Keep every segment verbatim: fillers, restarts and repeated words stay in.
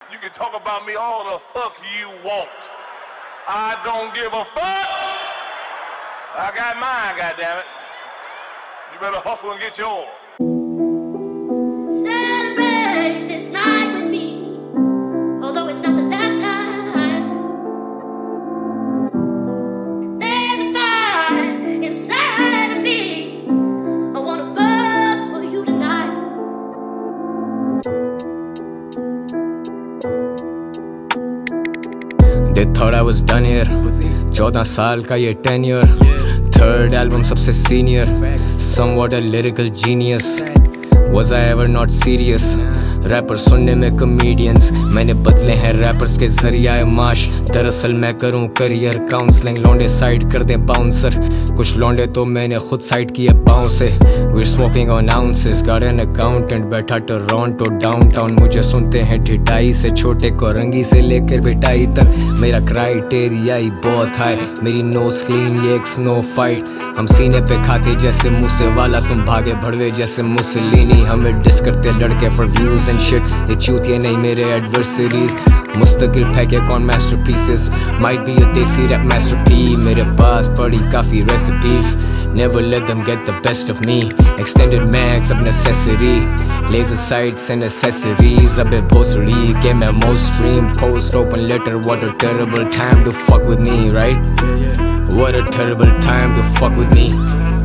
You can talk about me all the fuck you want. I don't give a fuck. I got mine, goddammit. You better hustle and get yours. Celebrate this night with me, although it's not the last time. There's a fire inside of me. I wanna burn for you tonight. They thought I was done here. चौदह साल का ये tenure, third album सबसे senior, somewhat a lyrical genius. Was I ever not serious? Rapper सुनने में comedians, मैंने बदले हैं रैपर्स के जरिया माश. दरअसल मैं करूं करियर काउंसलिंग, लौंडे साइड कर दे बाउंसर. कुछ लौंडे तो मैंने खुद साइड किए पाँव से. We're smoking on ounces, got an accountant बैठा टोरंटो डाउनटाउन. मुझे सुनते हैं ढिठाई से छोटे को रंगी से लेकर बिटाई तक. मेरा क्राइटेरिया ही बहुत हाई, मेरी नोज क्लीन ये एक स्नो फाइट. हम सीने पे खाते जैसे मुझसे वाला, तुम भागे भड़वे जैसे मुसलिनी. हमें डिस करते लड़के फॉर व्यूज एंड शिट, ये चूतिए नहीं मेरे एडवर्सरीज. मुस्तकिल फेंके कौन मास्टरपीसेस, माइट बी अ देसी रैप मास्टरपी. मेरे पास पड़ी काफी recipes, never let them get the best of me. Extended mags of necessity, laser sights and accessories. Abbe bhosri ke main most stream post open letter. What a terrible time to fuck with me, right? What a terrible time to fuck with me.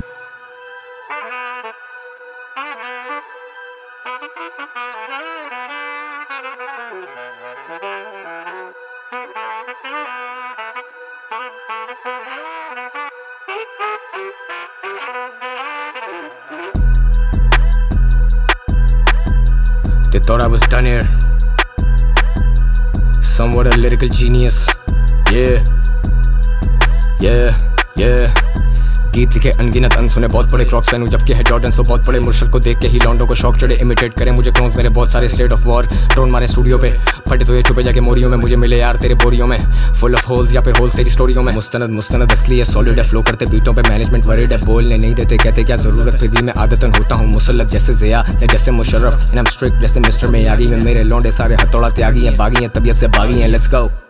They thought I was done here. Somewhat a lyrical genius. Yeah, yeah, yeah. गीत लिखे अनगिनत अंग सुने बहुत बड़े Crocs पहनूं जबकि है Jordan सो बहुत बड़े. मुर्शद को देख के ही लॉन्डो को शौक चढ़े, इमिटेट करें मुझे क्लोन्स मेरे बहुत सारे. स्टेट ऑफ वॉर ड्रोन मारे स्टूडियो पे, फटे तो ये छुपे जाके मोरियों में. मुझे मिले यार तेरे बोरियों में, फुल ऑफ होल्स या फिर होल्स तेरी स्टोरियों में. मुस्तनद मुस्तनद असली है, सॉलिड है, फ्लो करते बीटों पे. मैनेजमेंट वरीड है, बोलने नहीं देते, कहते क्या जरूरत. फिर भी मैं आदतन होता हूँ मुसल्लत जैसे ज़िया या जैसे Musharraf. And I am strict जैसे मिस्टर मियागी में. मेरे लौंडे सारे हथौड़ा त्यागी हैं, बागी हैं, तबीयत से बागी हैं. लेट्स गो.